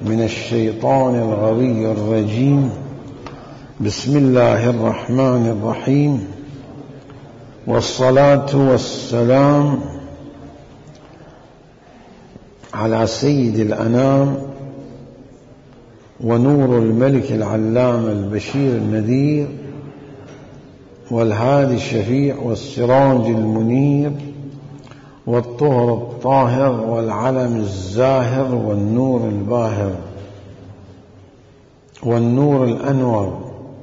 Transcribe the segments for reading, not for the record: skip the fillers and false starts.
من الشيطان الغوي الرجيم. بسم الله الرحمن الرحيم، والصلاة والسلام على سيد الأنام ونور الملك العلام البشير النذير والهادي الشفيع والسراج المنير والطهر الطاهر والعلم الزاهر والنور الباهر والنور الأنور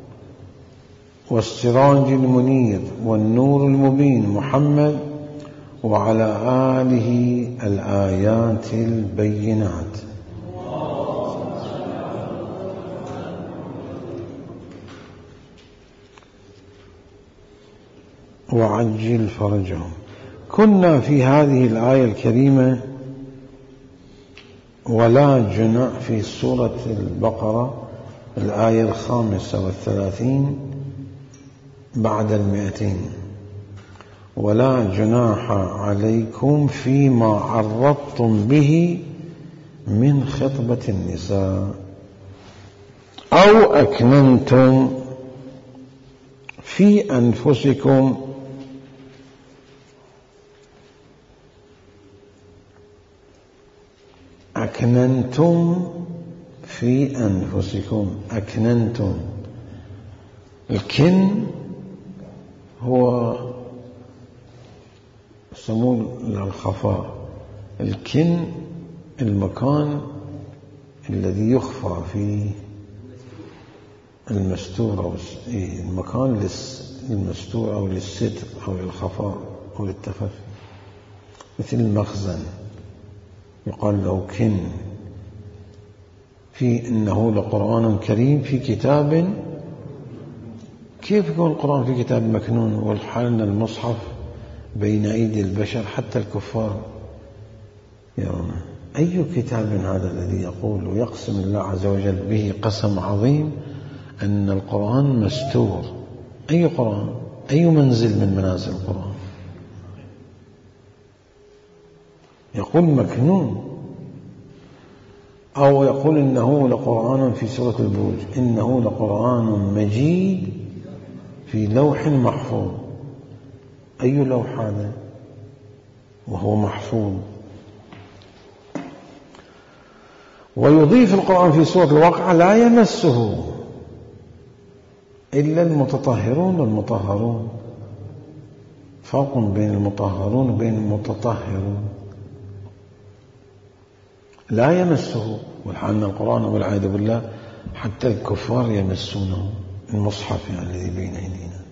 والسراج المنير والنور المبين محمد وعلى آله الآيات البينات. وعجل فرجهم. كنا في هذه الآية الكريمة ولا جناح في سورة البقرة الآية 35 بعد 200. ولا جناح عليكم فيما عرضتم به من خطبة النساء أو أكننتم في أنفسكم أكننتم في أنفسكم. أكننتم، الكن هو يسمون الخفاء. الكن المكان الذي يخفى فيه المستور أو المكان للمستور أو للستر أو للخفاء أو للتخفي، مثل المخزن يقال له كن. في إنه لقرآن كريم في كتاب. كيف يكون القرآن في كتاب مكنون والحال أن المصحف بين أيدي البشر حتى الكفار يرون؟ أي كتاب هذا الذي يقول ويقسم الله عز وجل به قسم عظيم أن القرآن مستور؟ أي قرآن؟ أي منزل من منازل القرآن؟ يقول مكنون، أو يقول إنه لقرآن في سورة البروج إنه لقرآن مجيد في لوح محفوظ. أي لوح هذا وهو محفوظ؟ ويضيف القرآن في سورة الواقعة لا يمسه إلا المتطهرون والمطهرون. فرق بين المطهرون وبين المتطهرون. لا يمسه، والحال القرآن والعياذ بالله حتى الكفار يمسونه، المصحف يعني الذي بين أيدينا.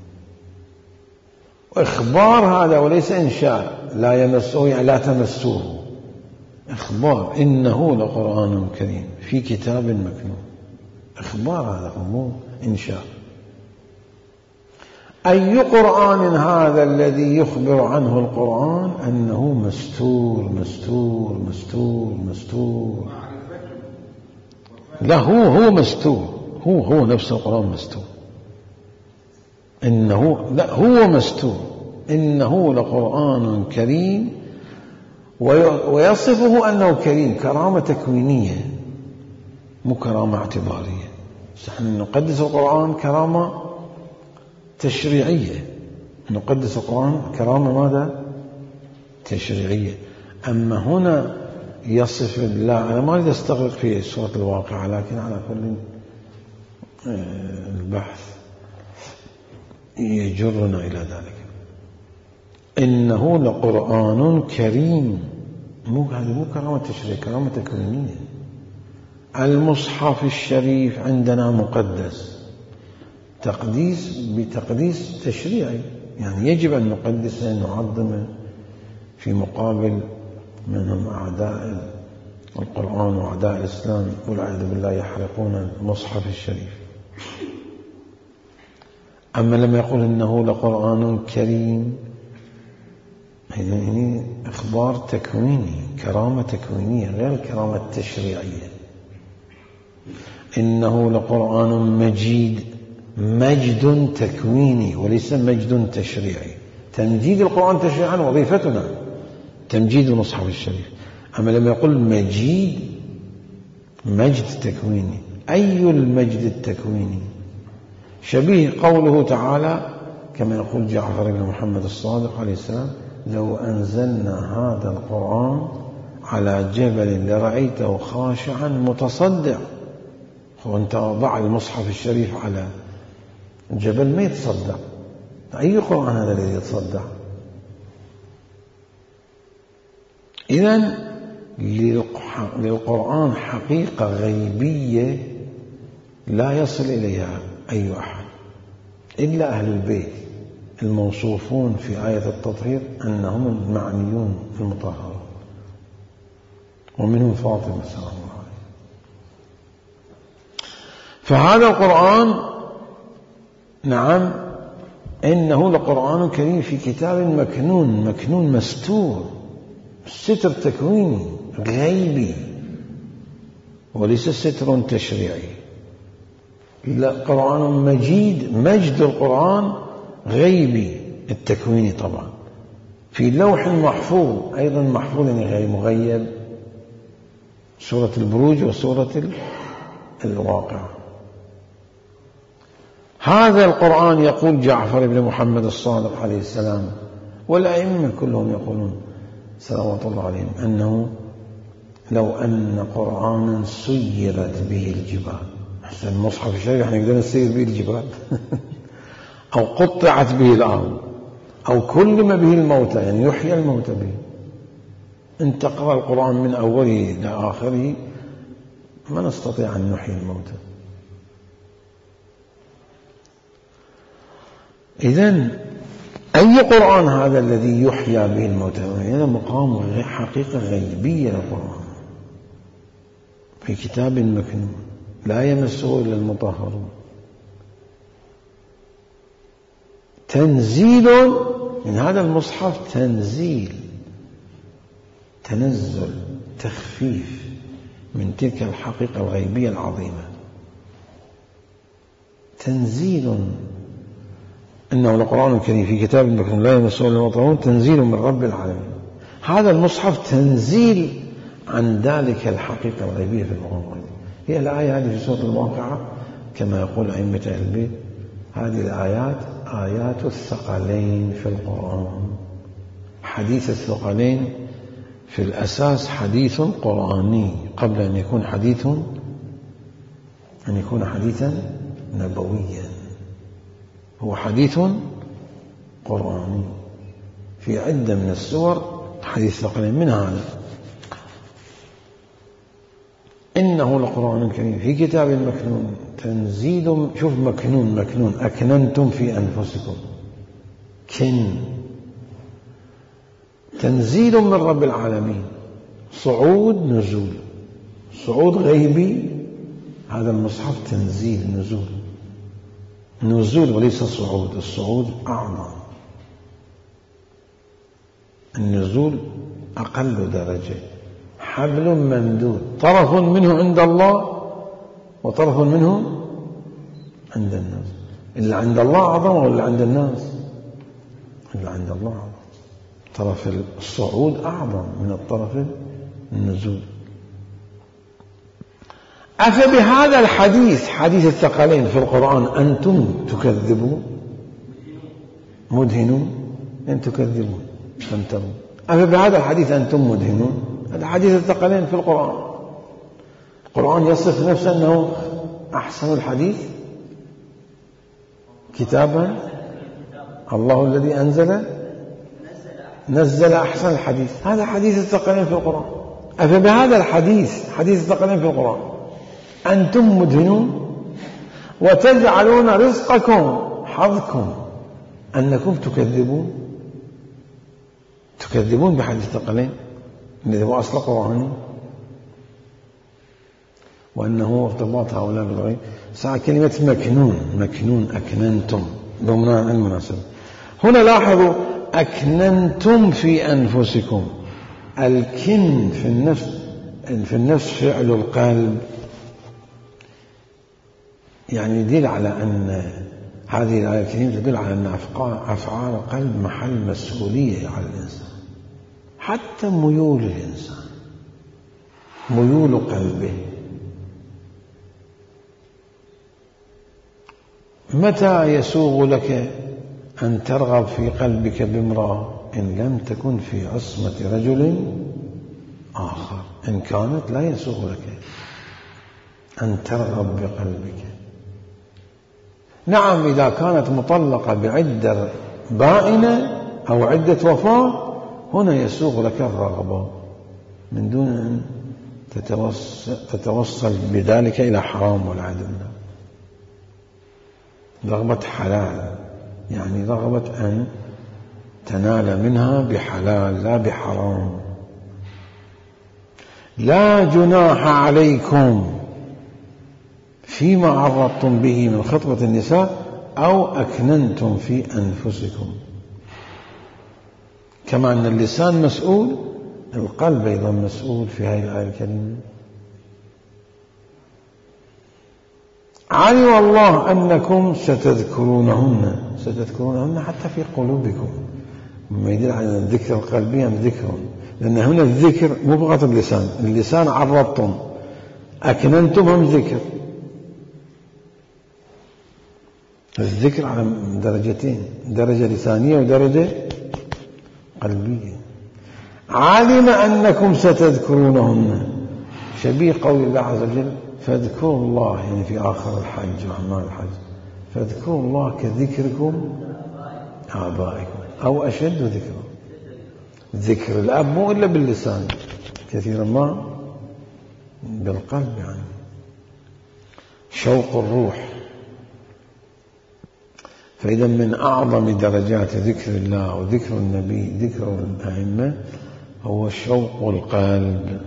وإخبار هذا وليس إنشاء. لا يمسه يعني لا تمسوه، إخبار إنه لقرآن كريم في كتاب مكنون. إخبار هذا مو إنشاء. أي قرآن هذا الذي يخبر عنه القرآن أنه مستور مستور مستور مستور؟ لا، هو مستور. هو نفس القرآن مستور. إنه لا هو مستور. إنه لقرآن كريم، ويصفه أنه كريم كرامة تكوينية مو كرامة اعتبارية. نحن نقدس القرآن كرامة تشريعية. نقدس القرآن كرامة ماذا؟ تشريعية. أما هنا يصف الله، أنا ما أريد أستغرق في سورة الواقعة، لكن على كل البحث يجرنا إلى ذلك. إنه لقرآن كريم، مو كرامة تشريعية، كرامة تكوينية. المصحف الشريف عندنا مقدس بتقديس تشريعي، يعني يجب أن نقدسه نعظمه في مقابل منهم أعداء القرآن وأعداء الإسلام والعياذ بالله يحرقون المصحف الشريف. أما لما يقول إنه لقرآن كريم يعني إخبار تكويني، كرامة تكوينية غير الكرامة التشريعية. إنه لقرآن مجيد، مجد تكويني وليس مجد تشريعي. تمجيد القرآن تشريعا وظيفتنا تمجيد المصحف الشريف. أما لما يقول مجيد مجد تكويني. أي المجد التكويني؟ شبيه قوله تعالى كما يقول جعفر بن محمد الصادق عليه السلام: لو أنزلنا هذا القرآن على جبل لرأيته خاشعا متصدع. وأنت ضع المصحف الشريف على الجبل ما يتصدع. أي قرآن هذا الذي يتصدع؟ إذن للقرآن حقيقة غيبية لا يصل إليها أي أحد إلا أهل البيت الموصوفون في آية التطهير أنهم المعنيون في المطهرون، ومنهم فاطمة سلام الله عليها. فهذا القرآن نعم إنه لقرآن كريم في كتاب مكنون، مكنون مستور، ستر تكويني غيبي وليس ستر تشريعي. لا، قرآن مجيد، مجد القرآن غيبي التكويني طبعا، في لوح محفوظ، أيضا محفوظ يعني مغيب، سورة البروج وسورة الواقعة. هذا القرآن يقول جعفر بن محمد الصادق عليه السلام والأئمة كلهم يقولون صلوات الله عليهم أنه لو أن قرآنا سيرت به الجبال، أحسن المصحف الشريف احنا نقدر نسير به الجبال أو قطعت به الأرض أو كلم به الموتى، يعني يحيى الموتى به. إن تقرأ القرآن من أوله إلى آخره ما نستطيع أن نحيي الموتى. إذن أي قرآن هذا الذي يحيى به الموتى؟ هذا مقام حقيقة غيبية للقرآن في كتاب مكنون لا يمسه إلا المطهرون. تنزيل من هذا المصحف، تنزيل، تنزل، تخفيف من تلك الحقيقة الغيبية العظيمة. تنزيل إنه القرآن الكريم في كتاب مكنون لا يمسه إلا المطهرون تنزيل من رب العالمين. هذا المصحف تنزيل عن ذلك الحقيقة الغيبية في القرآن. هي الآية هذه في سورة الواقعة كما يقول أئمة أهل البيت، هذه الآيات آيات الثقلين في القرآن. حديث الثقلين في الأساس حديث قرآني قبل أن يكون حديثا نبويا. هو حديث قرآني في عدة من السور حديث الثقلين. من هذا إنه لقرآن كريم في كتاب مكنون تنزيل. شوف مكنون أكننتم في أنفسكم، تنزيل من رب العالمين. صعود نزول، صعود غيبي. هذا المصحف تنزيل نزول وليس صعود. الصعود أعظم، النزول أقل درجة. حبل ممدود، طرف منه عند الله وطرف منه عند الناس. اللي عند الله أعظم ولا عند الناس؟ اللي عند الله أعظم. طرف الصعود أعظم من الطرف النزول. أفبهذا الحديث، حديث الثقلين في القرآن، أنتم تكذبون؟ مدهنون أن تكذبون تمترون. أفبهذا الحديث أنتم مدهنون؟ هذا حديث الثقلين في القرآن. القرآن يصف نفسه أنه أحسن الحديث كتابا، الله الذي نزل أحسن الحديث. هذا حديث الثقلين في القرآن. أفبهذا الحديث، حديث الثقلين في القرآن، أنتم مدهنون وتجعلون رزقكم حظكم أنكم تكذبون بحديث الثقلين الذي هو أصل قرآني، وأنه ارتباط هؤلاء بالغيب. ساعة كلمة مكنون أكننتم بالمناسبة. هنا لاحظوا أكننتم في أنفسكم. الكن في النفس فعل القلب، يعني يدل على أن هذه الآية الكريمة تدل على أن أفعال القلب محل مسؤولية على الإنسان. حتى ميول الإنسان، ميول قلبه متى يسوغ لك أن ترغب في قلبك بامرأة إن لم تكن في عصمة رجل آخر؟ إن كانت لا يسوغ لك أن ترغب بقلبك. نعم إذا كانت مطلقة بعدة بائنة أو عدة وفاة هنا يسوغ لك الرغبة من دون أن تتوصل بذلك إلى حرام والعياذ بالله. رغبة حلال يعني رغبة أن تنال منها بحلال لا بحرام. لا جناح عليكم فيما عرضتم به من خطبة النساء أو أكننتم في أنفسكم. كما أن اللسان مسؤول القلب أيضا مسؤول في هذه الآية الكريمة. علم الله أنكم ستذكرونهن حتى في قلوبكم، مما يدل على الذكر القلبي أم ذكر، لأن هنا الذكر مو فقط اللسان عرضتم، أكننتم هم ذكر. الذكر على درجتين، درجة لسانية ودرجة قلبية. علم أنكم ستذكرونهن، شبيه قول الله عز وجل فاذكروا الله، يعني في آخر الحج وأعمال الحج، فاذكروا الله كذكركم آبائكم أو أشد ذكرا. ذكر الأب مو إلا باللسان، كثيرا ما بالقلب، يعني شوق الروح. فإذا من أعظم درجات ذكر الله وذكر النبي ذكر الأئمة هو شوق القلب.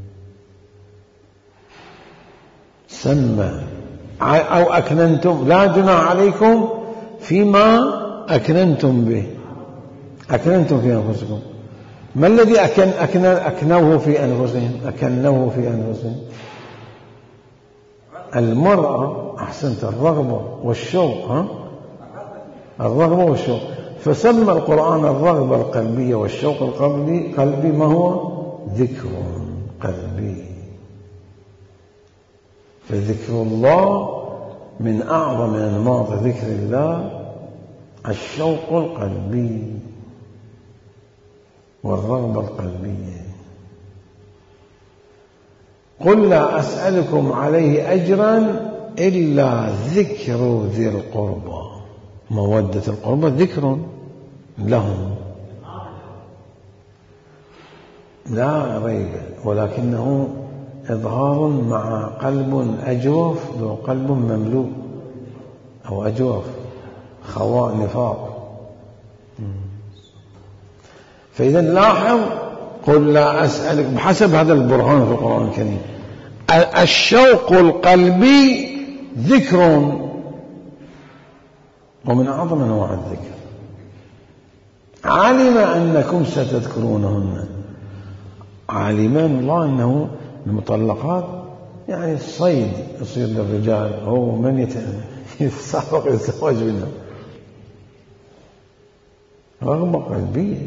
سمى أو أكننتم، لا جناح عليكم فيما أكننتم به. أكننتم في أنفسكم، ما الذي أكنوه في أنفسهم؟ أكنوه في أنفسهم المرأة، أحسنت، الرغبة والشوق، الرغبة والشوق. فسمى القرآن الرغبة القلبية والشوق القلبي ما هو؟ ذكر قلبي. فذكر الله من أعظم أنماط ذكر الله الشوق القلبي والرغبة القلبية. قل لا أسألكم عليه أجرا إلا ذكر ذي القربى. مودة القربى ذكر لهم لا ريب، ولكنه إظهار مع قلب أجوف ذو قلب مملوء، أو أجوف خواء نفاق. فإذا لاحظ قل لا أسألك بحسب هذا البرهان في القرآن الكريم. الشوق القلبي ذكر، ومن أعظم أنواع الذكر. علم أنكم ستذكرونهن، علمان الله أنه المطلقات يعني الصيد يصير للرجال، هو من يتسابق الزواج منها. رغبة قلبية،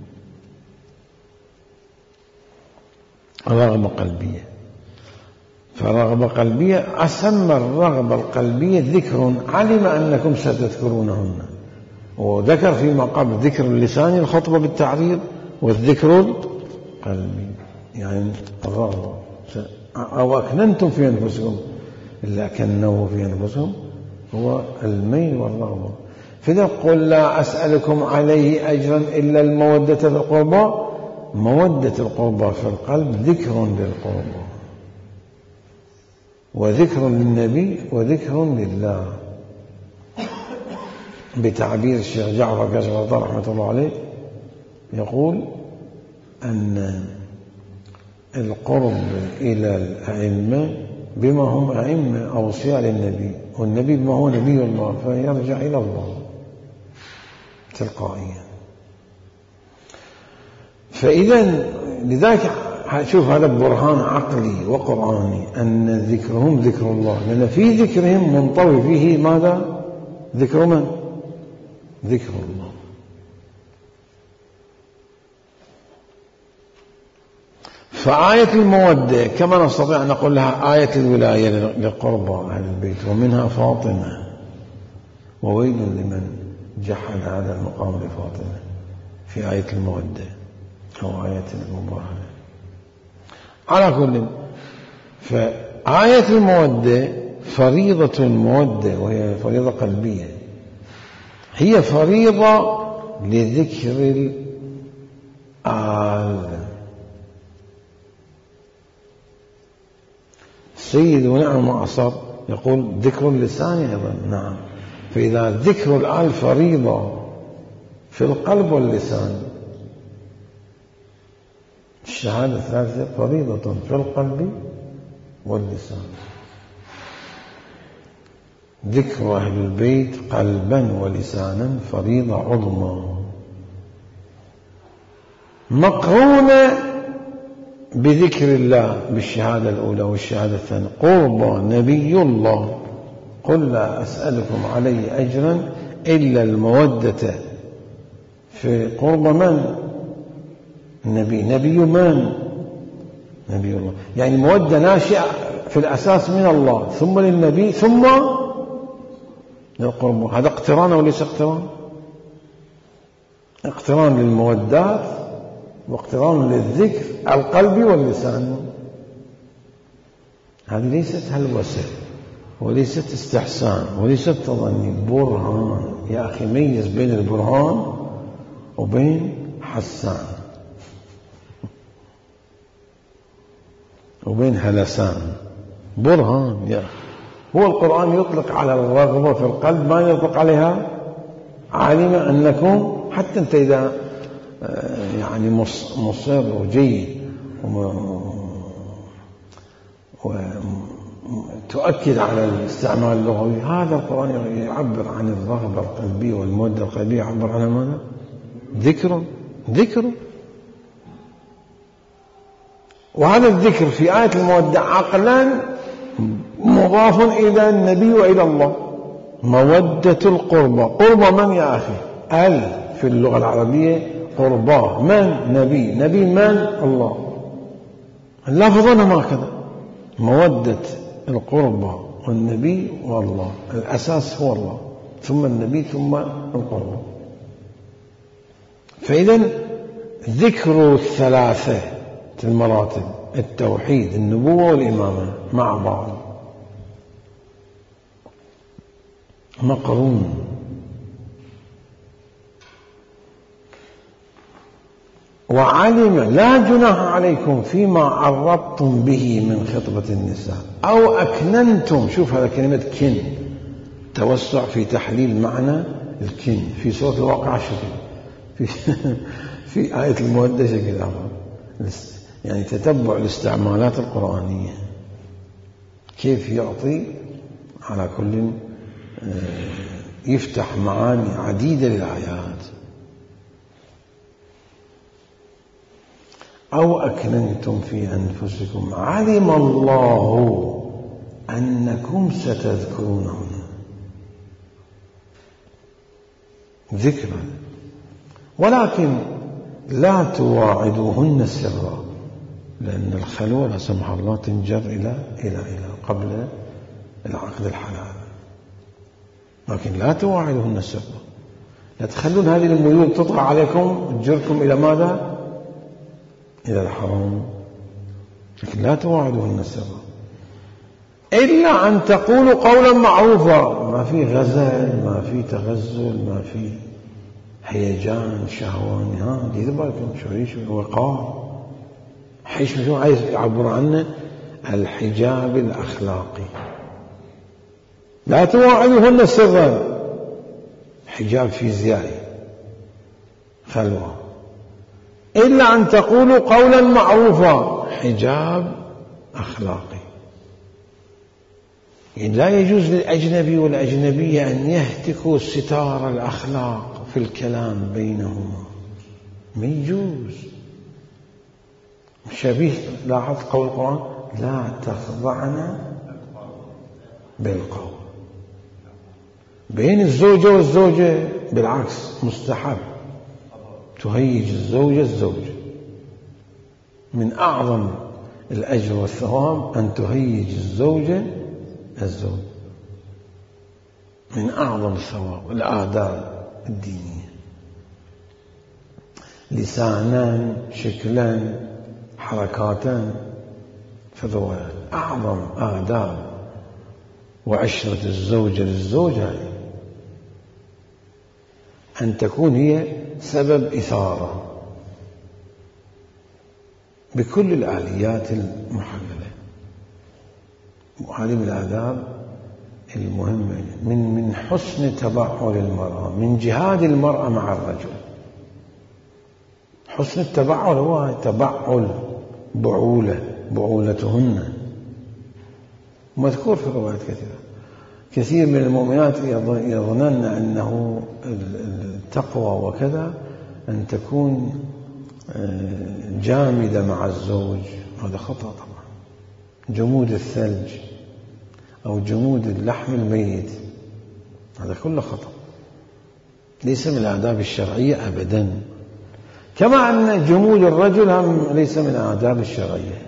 رغبة قلبية. فرغبة قلبية أسمى الرغبة القلبية ذكر. علم أنكم ستذكرونهن، وذكر فيما قبل ذكر اللسان الخطبة بالتعريض، والذكر القلبي يعني الرغبة. أو أكننتم في أنفسكم، إلا أكنوه في أنفسهم هو الميل والرغبة. فإذا قل لا أسألكم عليه أجرا إلا المودة في القربى. مودة القربى في القلب ذكر للقربى، وذكر للنبي، وذكر لله. بتعبير الشيخ جعفر كاشف رحمة الله عليه يقول أن القرب إلى الأئمة بما هم أئمة أوصياء للنبي، والنبي بما هو نبي الله، فيرجع إلى الله تلقائيا. فإذا لذلك شوف هذا برهان عقلي وقرآني أن ذكرهم ذكر الله، لأن في ذكرهم منطوي فيه ماذا؟ ذكر من؟ ذكر الله. فآية المودة كما نستطيع أن نقول لها آية الولاية للقربى أهل البيت، ومنها فاطمة وويل لمن جحد هذا المقام لفاطمة في آية المودة أو آية المباهلة. على كل، فآية المودة فريضة المودة، وهي فريضة قلبية، هي فريضة لذكر الآل. سيدنا المعصر يقول ذكر اللسان أيضا. نعم، فإذا ذكر الآل فريضة في القلب واللسان، الشهادة الثالثة فريضة في القلب واللسان. ذكر أهل البيت قلبا ولسانا فريضة عظمى مقرونة بذكر الله بالشهادة الأولى والشهادة الثانية. قرب نبي الله، قل لا أسألكم عليه أجرا إلا المودة في قرب من؟ النبي. نبي من؟ نبي الله، يعني مودة ناشئة في الأساس من الله، ثم للنبي، ثم للقرب. هذا اقتران وليس اقتران؟ اقتران للمودات واقتران للذكر القلبي واللسان. هذه ليست هلوسة وليست استحسان وليست تظني، برهان. يا أخي ميز بين البرهان وبين حسان وبين هلسان. برهان يا أخي. هو القرآن يطلق على الرغبة في القلب ما يطلق عليها علم أنكم، حتى أنت إذا يعني مصر وجيد وتؤكد على الاستعمال اللغوي، هذا القرآن يعبر عن الرغبة القلبية والمودة القلبية، يعبر عنها ماذا؟ ذكر. وهذا الذكر في آية المودة عقلا مضاف إلى النبي وإلى الله. مودة القربى، قربى من يا أخي؟ في اللغة العربية قربى من؟ نبي من؟ الله. اللفظ ما كذا، مودة القربى والنبي والله. الأساس هو الله، ثم النبي، ثم القربى. فإذا ذكر الثلاثة المراتب، التوحيد، النبوة والإمامة مع بعض، مقرون. وعلم لا جناح عليكم فيما عرضتم به من خطبة النساء أو أكننتم. شوف هذا كلمة كن، توسع في تحليل معنى الكن. في سورة الواقعة شكل، في آية المودة شكل آخر. يعني تتبع الاستعمالات القرآنية كيف يعطي على كل يفتح معاني عديدة للآيات. أو أكننتم في أنفسكم علم الله أنكم ستذكرونهن ذكرا ولكن لا تواعدوهن سرا، لأن الخلوة لا سمح الله تنجر إلى قبل العقد الحلال. لكن لا تواعدوهن سرا، لا تخلون هذه الميول تطغى عليكم تجركم إلى ماذا؟ إلى الحرام. لكن لا تواعدوهن سرا إلا أن تقولوا قولا معروفا. ما في غزل، ما في تغزل، ما في هيجان شهواني. دير بالكم شوي وقار. حيش شو عايز يعبر عنه؟ الحجاب الأخلاقي. لا تواعدوهن سرا، حجاب فيزيائي، خلوة. إلا أن تقولوا قولا معروفا، حجاب أخلاقي. يعني لا يجوز للأجنبي والأجنبية أن يهتكوا ستار الأخلاق في الكلام بينهما، ما يجوز. شبيه، لاحظ قول القرآن لا تخضعن بالقول. بين الزوجة والزوجة بالعكس مستحب، تهيج الزوجة. من أعظم الأجر والثواب أن تهيج الزوج. من أعظم الثواب الآداب الدينية، لسانا، شكلا، حركاتا، فذو أعظم آداب. وعشرة الزوجة للزوجة أن تكون هي سبب إثارة بكل الآليات المحللة. وهذه من الآداب المهمة من حسن تبعل المرأة، من جهاد المرأة مع الرجل. حسن التبعل هو تبعل بعولتهن، مذكور في روايات كثيرة. كثير من المؤمنات يظنن أنه التقوى وكذا أن تكون جامدة مع الزوج، هذا خطأ طبعا. جمود الثلج أو جمود اللحم الميت هذا كله خطأ، ليس من الآداب الشرعية أبدا. كما أن جمود الرجل هم ليس من الآداب الشرعية.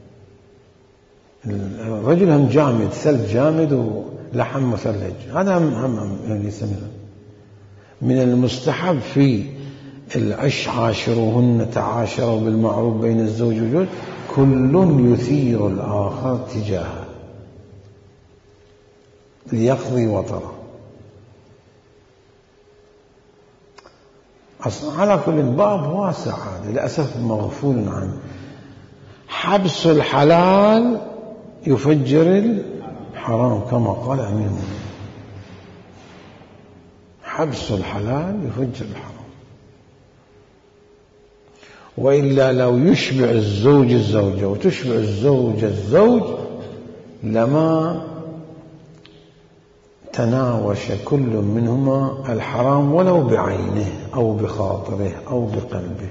الرجل هم جامد، ثلج جامد ولحم مثلج، هذا هم ليس من المستحب في عاشروهن تعاشروا بالمعروف بين الزوج والزوج، كل يثير الآخر تجاهه ليقضي وطره. على كل باب واسع، هذا للأسف مغفول عنه. حبس الحلال يفجر الحرام كما قال أمير المؤمنين، حبس الحلال يفجر الحرام. وإلا لو يشبع الزوج الزوجة وتشبع الزوجة الزوج لما تناوش كل منهما الحرام ولو بعينه أو بخاطره أو بقلبه.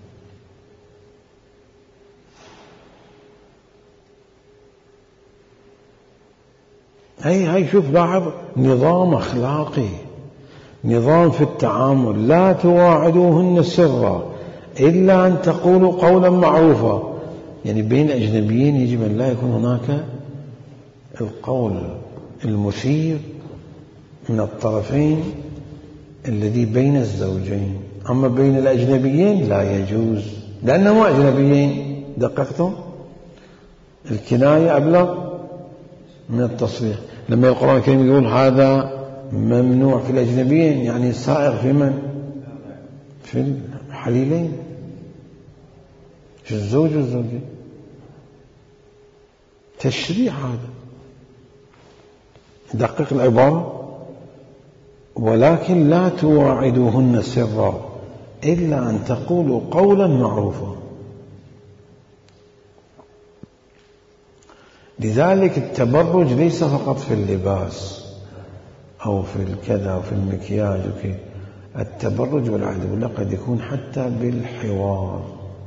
هي شوف، لاحظ نظام أخلاقي، نظام في التعامل. لا تواعدوهن سرا إلا أن تقولوا قولا معروفا. يعني بين أجنبيين يجب أن لا يكون هناك القول المثير من الطرفين الذي بين الزوجين. أما بين الأجنبيين لا يجوز، لأنهم أجنبيين. دققتم؟ الكناية أبلغ من التصريح. لما القرآن الكريم يقول هذا ممنوع في الأجنبيين، يعني سائغ في من؟ في الحليلين، في الزوج والزوجة. تشريع هذا. دقق العبارة. ولكن لا تواعدوهن سرا إلا أن تقولوا قولا معروفا. لذلك التبرج ليس فقط في اللباس أو في الكذا أو في المكياج وكي. التبرج والعياذ بالله قد يكون حتى بالحوار.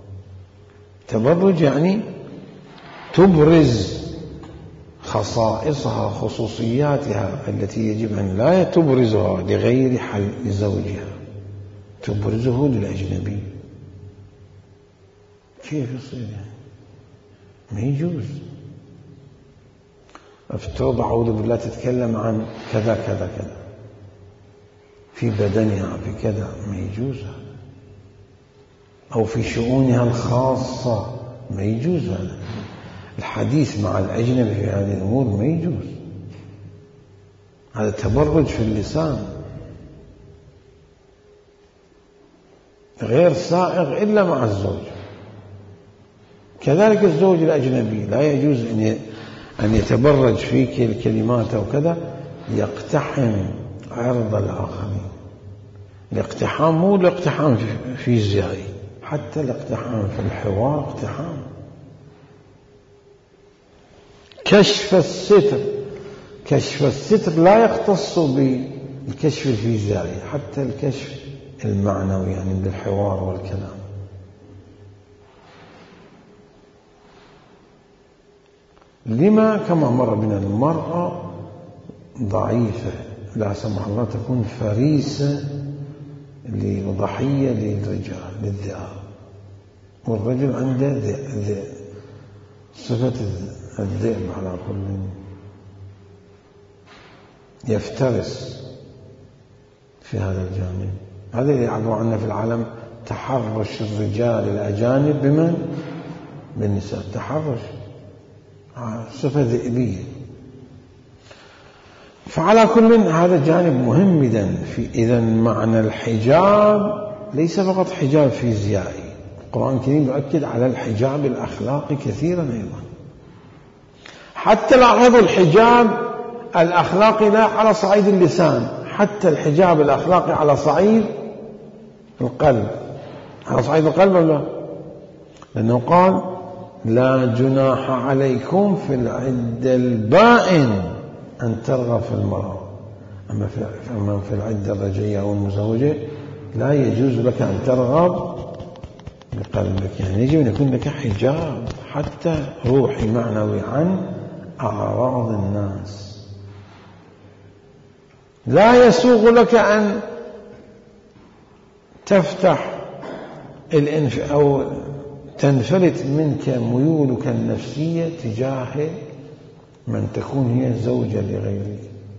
تبرج يعني تبرز خصائصها، خصوصياتها التي يجب أن لا تبرزها لغير حل زوجها، تبرزه للأجنبي. كيف يصير يعني؟ ما يجوز. افترض أعوذ بالله تتكلم عن كذا كذا كذا في بدنها في كذا، ما يجوز. أو في شؤونها الخاصة، ما يجوز. هذا الحديث مع الأجنبي في هذه الأمور ما يجوز. هذا تبرج في اللسان غير سائغ إلا مع الزوج. كذلك الزوج الأجنبي لا يجوز أن يتبرج في الكلمات أو كذا، يقتحم عرض الآخرين. الاقتحام مو الاقتحام فيزيائي، حتى الاقتحام في الحوار اقتحام. كشف الستر، كشف الستر لا يختص بالكشف الفيزيائي، حتى الكشف المعنوي يعني بالحوار والكلام. لما كما مر بنا المرأة ضعيفة لا سمح الله تكون فريسة لضحية للرجال للذئاب، والرجل عنده صفة الذئب على كل. يفترس في هذا الجانب. هذا اللي يعبر عنه في العالم تحرش الرجال الأجانب بمن؟ بالنساء. تحرش صفة ذئبية. فعلى كل هذا جانب مهم. إذن معنى الحجاب ليس فقط حجاب فيزيائي، القرآن الكريم يؤكد على الحجاب الأخلاقي كثيرا أيضا. حتى لاحظوا الحجاب الأخلاقي لا على صعيد اللسان، حتى الحجاب الأخلاقي على صعيد القلب. على صعيد القلب ولا؟ لأنه قال لا جناح عليكم في العدة البائن أن ترغب في المرأة، أما في العدة الرجعية أو المزوجة لا يجوز لك أن ترغب بقلبك. يعني يجب أن يكون لك حجاب حتى روحي معنوي عن أعراض الناس. لا يسوغ لك أن تفتح أو تنفلت منك ميولك النفسية تجاه من تكون هي زوجة لغيرك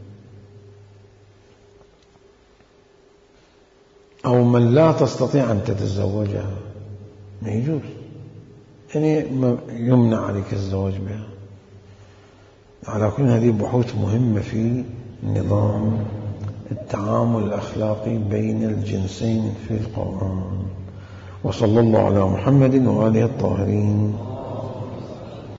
أو من لا تستطيع أن تتزوجها، ما يجوز، يعني يمنع عليك الزواج بها. على كل هذه بحوث مهمة في نظام التعامل الأخلاقي بين الجنسين في القرآن. وصلى الله على محمد وآله الطاهرين.